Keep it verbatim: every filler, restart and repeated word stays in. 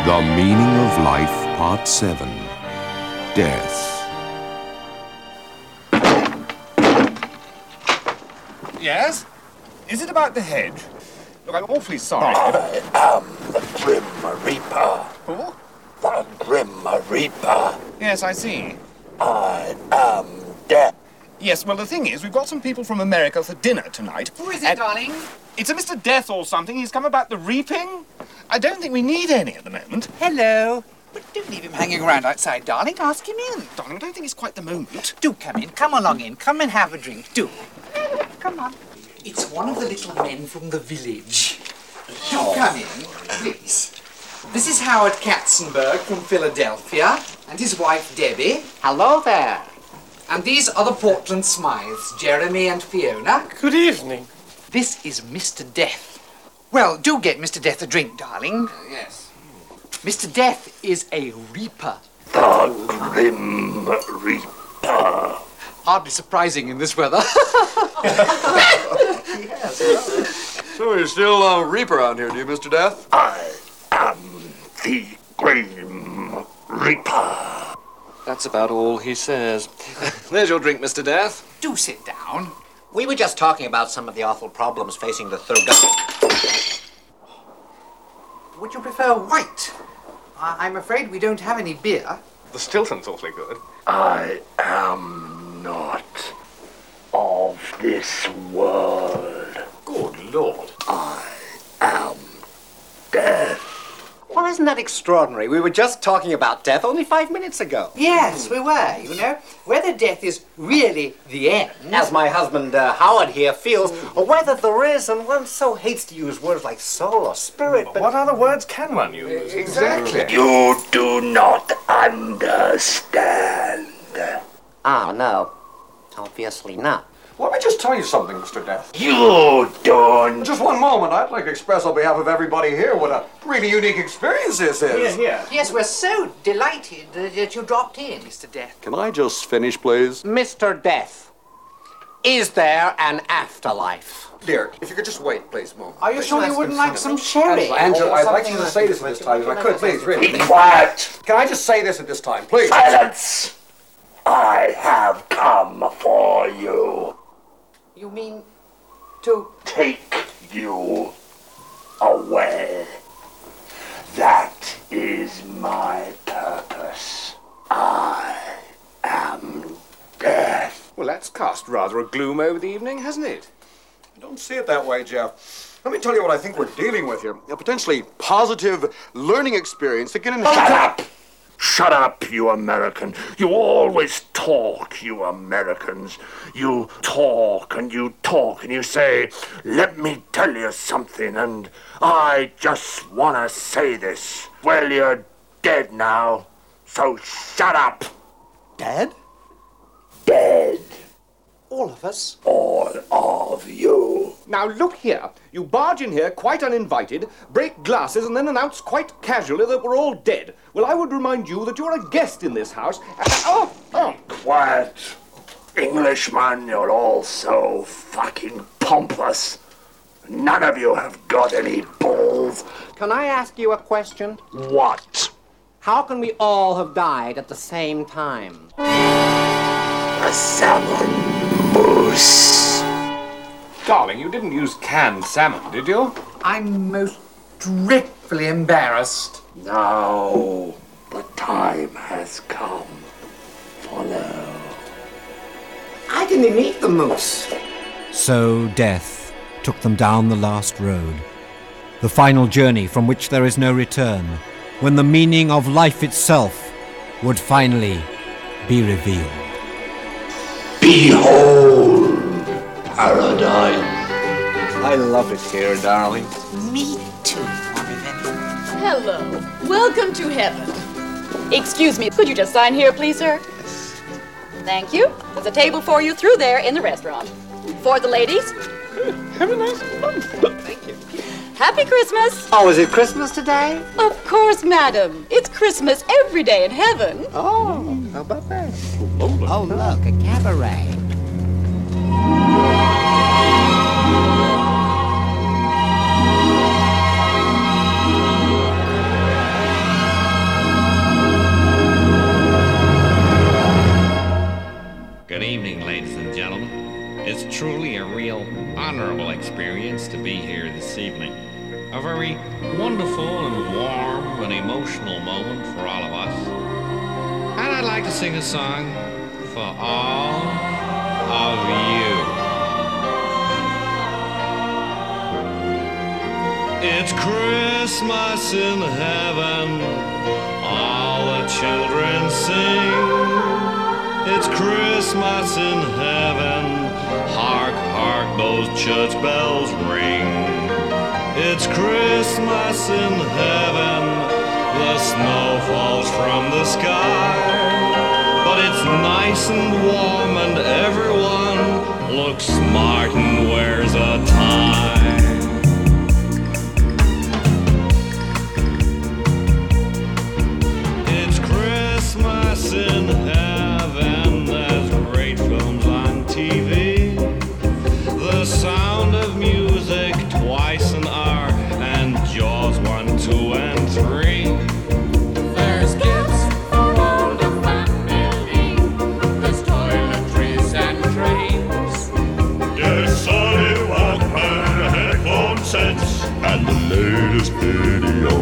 The Meaning of Life, Part seven. Death. Yes? Is it about the hedge? Look, I'm awfully sorry. I am the Grim Reaper. Who? The Grim Reaper. Yes, I see. I am death. Yes, well, the thing is, we've got some people from America for dinner tonight. Who is it, darling? It's a Mister Death or something. He's come about the reaping. I don't think we need any at the moment. Hello. But don't leave him hanging around outside, darling. Ask him in. Darling, I don't think it's quite the moment. Do come in. Come along in. Come and have a drink. Do. Come on. It's one of the little men from the village. Do come in, please. This is Howard Katzenberg from Philadelphia, and his wife, Debbie. Hello there. And these are the Portland Smythes, Jeremy and Fiona. Good evening. This is Mister Death. Well, do get Mister Death a drink, darling. Uh, yes. Mister Death is a reaper. The Grim Reaper. Hardly surprising in this weather. So you're still a reaper out here, do you, Mister Death? I am the Grim Reaper. That's about all he says. There's your drink, Mister Death. Do sit down. We were just talking about some of the awful problems facing the Thurgood. Would you prefer white? I- I'm afraid we don't have any beer. The Stilton's awfully good. I am not of this world. Good Lord. I am death. Well, isn't that extraordinary? We were just talking about death only five minutes ago. Yes, we were, you know. Whether death is really the end. As my husband uh, Howard here feels, or whether there is, and one so hates to use words like soul or spirit, but... What other words can one use? Exactly. You do not understand. Ah, no. Obviously not. Let me just tell you something, Mister Death. You don't. Just one moment. I'd like to express on behalf of everybody here what a really unique experience this is. Here. Yes, we're so delighted uh, that you dropped in, Mister Death. Can I just finish, please? Mister Death, is there an afterlife? Dear, if you could just wait, please, a moment. Are you sure you wouldn't like some sherry? Angela, I'd like you to say this at this time, if I could, please, really. Be quiet. Can I just say this at this time, please? Silence. I have come for you. You mean to... Take you away. That is my purpose. I am death. Well, that's cast rather a gloom over the evening, hasn't it? Don't see it that way, Jeff. Let me tell you what I think we're dealing with here. A potentially positive learning experience that can enhance... Shut up! Shut up, you American. You always talk, you Americans. You talk and you talk and you say, let me tell you something, and I just want to say this. Well, you're dead now, so shut up. Dead? Dead. All of us? All of you. Now look here. You barge in here quite uninvited, break glasses, and then announce quite casually that we're all dead. Well, I would remind you that you're a guest in this house. And, oh, oh. Quiet. Englishman, you're all so fucking pompous. None of you have got any balls. Can I ask you a question? What? How can we all have died at the same time? A salmon moose. Darling, you didn't use canned salmon, did you? I'm most dreadfully embarrassed. Now the time has come. Follow. I didn't even eat the moose. So death took them down the last road, the final journey from which there is no return, when the meaning of life itself would finally be revealed. Behold, paradise. I love it here, darling. Me too, Mommy Benny. Hello. Welcome to heaven. Excuse me, could you just sign here, please, sir? Thank you. There's a table for you through there in the restaurant. For the ladies. Have a nice month. Thank you. Happy Christmas. Oh, is it Christmas today? Of course, madam. It's Christmas every day in heaven. Oh, how about that? Oh, look, a cabaret. honorable experience to be here this evening. A very wonderful and warm and emotional moment for all of us. And I'd like to sing a song for all of you. It's Christmas in heaven, all the children sing. It's Christmas in heaven, hark, hark, those church bells ring. It's Christmas in heaven, the snow falls from the sky. But it's nice and warm and everyone looks smart and wears a tie. It's Christmas in heaven, there's great films on T V. The Sound of Music, Twice an Hour, and Jaws one, two, and three. There's gifts for all the family. There's toiletries and trains. There's Sony Walkman, headphone sets, and the latest video